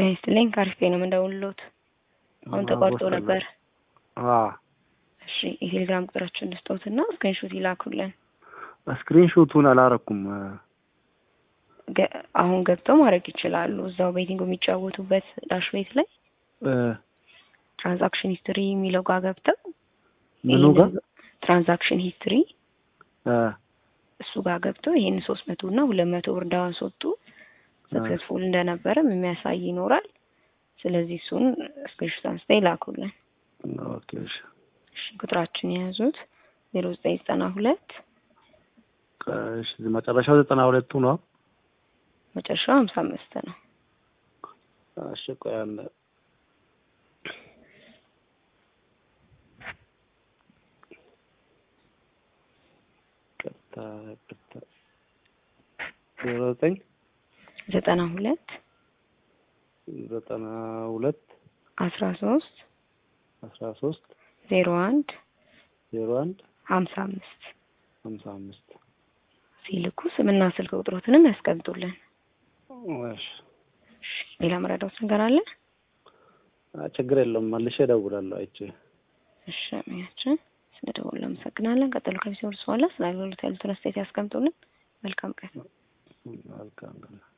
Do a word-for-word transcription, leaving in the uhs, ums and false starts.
ስለዚህ ካርፌ ነው እንደውሎት አሁን ተቋርጦ ነበር። አዎ እሺ የቴሌግራም ቁጥራችሁን ልስጠውትና ስክሪንሾት ይላኩልን። ስክሪንሾቱን አላረኩም። አሁን ገብተው ማድረግ ይችላሉ። እዛው ቤቲንግ የሚጫወቱበት ዳሽ ቤት ላይ ትራንዛክሽን ሂስትሪ የሚለው ጋር ገብተው ምኑ ጋር ትራንዛክሽን ሂስትሪ አ እሱ ጋር ገብተው ይሄን ሶስት መቶ እና ሁለት መቶ ብር ዳውን ወጡ ሰክሰስፉል እንደነበረ የሚያሳይ ይኖራል። ስለዚህ እሱን ስክሪንሾት አንስተው ይላኩልን። ኦኬ እሺ ቁጥራችን ያዙት ዜሮ ዘጠኝ ዘጠና ሁለት እሺ መጨረሻው ዘጠና ሁለት ነው። መጨረሻው ሃምሳ አምስት ነው። እሺ ቆይ አንዴ ከታ ከታ ዜሮ ዘጠኝ ዘጠና ሁለት ዘጠና ሁለት አስራ ሶስት አስራ ሶስት ዜሮ አንድ ዜሮ አንድ ሃምሳ አምስት ሃምሳ አምስት ሲልኩ ስምና ስልክ ቁጥሮትንም ያስቀምጡልን። እሺ ሌላ መረዳት ነገር አለ? ችግር የለም መልሼ እደውላለሁ አይቼ። እሺ አሚያችን ስለደወሉ አመሰግናለን። ቀጥሎ ከቢሶርስ በኋላ ስላሉት ያሉት አስተያየት ያስቀምጡልን። መልካም ቀን። መልካም ቀን።